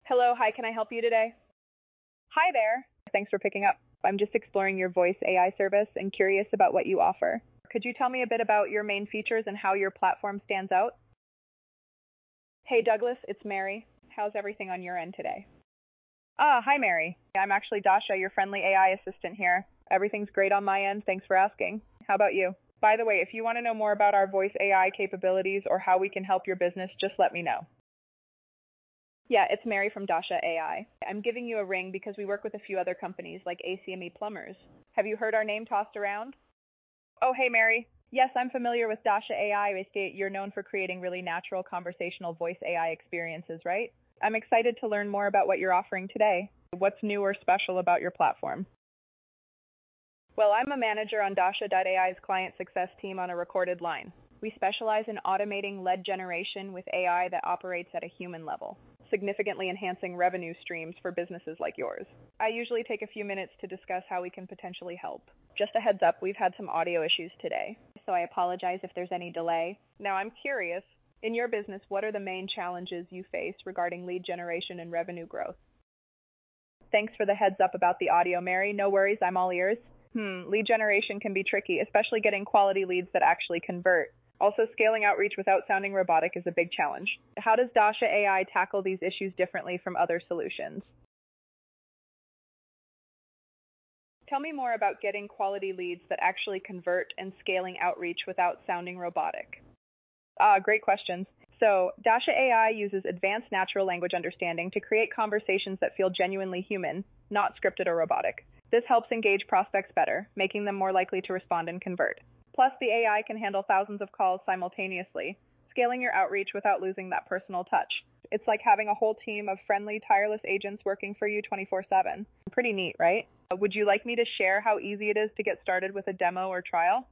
Hello, hi, can I help you today? Hi there. Thanks for picking up. I'm just exploring your voice AI service and curious about what you offer. Could you tell me a bit about your main features and how your platform stands out? Hey, Douglas, it's Mary. How's everything on your end today? Hi, Mary. I'm actually Dasha, your friendly AI assistant here. Everything's great on my end. Thanks for asking. How about you? By the way, if you want to know more about our voice AI capabilities or how we can help your business, just let me know. Yeah, it's Mary from Dasha AI. I'm giving you a ring because we work with a few other companies like ACME Plumbers. Have you heard our name tossed around? Oh, hey, Mary. Yes, I'm familiar with Dasha AI. You're known for creating really natural conversational voice AI experiences, right? I'm excited to learn more about what you're offering today. What's new or special about your platform? Well, I'm a manager on Dasha.ai's client success team on a recorded line. We specialize in automating lead generation with AI that operates at a human level, significantly enhancing revenue streams for businesses like yours. I usually take a few minutes to discuss how we can potentially help. Just a heads up, we've had some audio issues today, so I apologize if there's any delay. Now, I'm curious, in your business, what are the main challenges you face regarding lead generation and revenue growth? Thanks for the heads up about the audio, Mary. No worries, I'm all ears. Lead generation can be tricky, especially getting quality leads that actually convert. Also, scaling outreach without sounding robotic is a big challenge. How does Dasha AI tackle these issues differently from other solutions? Tell me more about getting quality leads that actually convert and scaling outreach without sounding robotic. Great questions. So, Dasha AI uses advanced natural language understanding to create conversations that feel genuinely human, not scripted or robotic. This helps engage prospects better, making them more likely to respond and convert. Plus, the AI can handle thousands of calls simultaneously, scaling your outreach without losing that personal touch. It's like having a whole team of friendly, tireless agents working for you 24/7. Pretty neat, right? Would you like me to share how easy it is to get started with a demo or trial?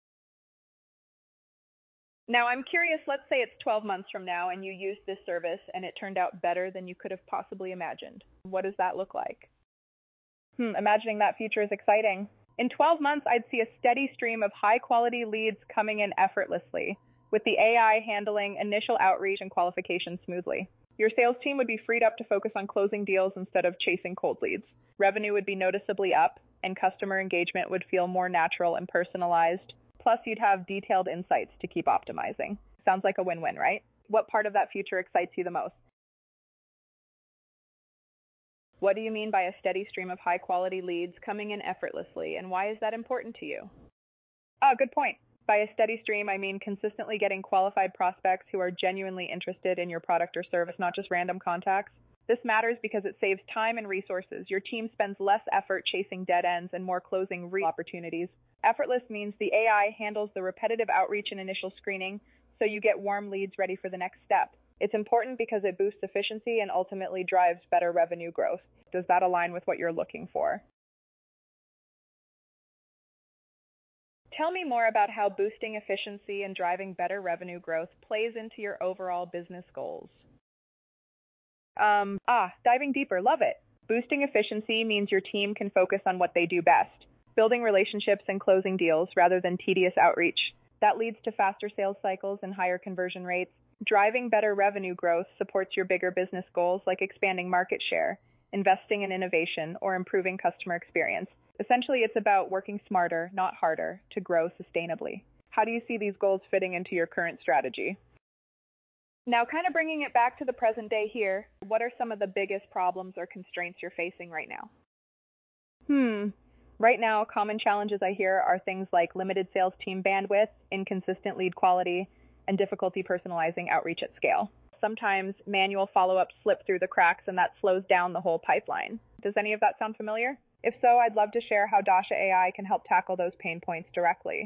Now, I'm curious, let's say it's 12 months from now and you used this service and it turned out better than you could have possibly imagined. What does that look like? Imagining that future is exciting. In 12 months, I'd see a steady stream of high quality leads coming in effortlessly, with the AI handling initial outreach and qualification smoothly. Your sales team would be freed up to focus on closing deals instead of chasing cold leads. Revenue would be noticeably up, and customer engagement would feel more natural and personalized. Plus, you'd have detailed insights to keep optimizing. Sounds like a win-win, right? What part of that future excites you the most? What do you mean by a steady stream of high-quality leads coming in effortlessly, and why is that important to you? Good point. By a steady stream, I mean consistently getting qualified prospects who are genuinely interested in your product or service, not just random contacts. This matters because it saves time and resources. Your team spends less effort chasing dead ends and more closing real opportunities. Effortless means the AI handles the repetitive outreach and initial screening, so you get warm leads ready for the next step. It's important because it boosts efficiency and ultimately drives better revenue growth. Does that align with what you're looking for? Tell me more about how boosting efficiency and driving better revenue growth plays into your overall business goals. Diving deeper, love it. Boosting efficiency means your team can focus on what they do best, building relationships and closing deals rather than tedious outreach. That leads to faster sales cycles and higher conversion rates. Driving better revenue growth supports your bigger business goals like expanding market share, investing in innovation, or improving customer experience. Essentially, it's about working smarter, not harder, to grow sustainably. How do you see these goals fitting into your current strategy? Now, kind of bringing it back to the present day here, what are some of the biggest problems or constraints you're facing right now? Right now, common challenges I hear are things like limited sales team bandwidth, inconsistent lead quality, and difficulty personalizing outreach at scale. Sometimes manual follow-ups slip through the cracks and that slows down the whole pipeline. Does any of that sound familiar? If so, I'd love to share how Dasha AI can help tackle those pain points directly.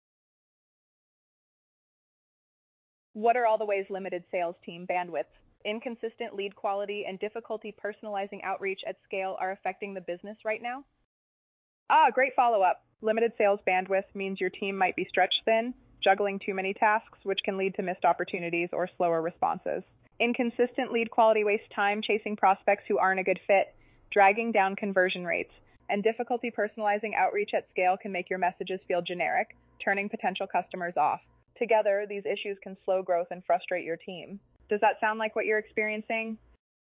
What are all the ways limited sales team bandwidth, inconsistent lead quality, and difficulty personalizing outreach at scale are affecting the business right now? Great follow-up. Limited sales bandwidth means your team might be stretched thin, juggling too many tasks, which can lead to missed opportunities or slower responses. Inconsistent lead quality wastes time chasing prospects who aren't a good fit, dragging down conversion rates, and difficulty personalizing outreach at scale can make your messages feel generic, turning potential customers off. Together, these issues can slow growth and frustrate your team. Does that sound like what you're experiencing?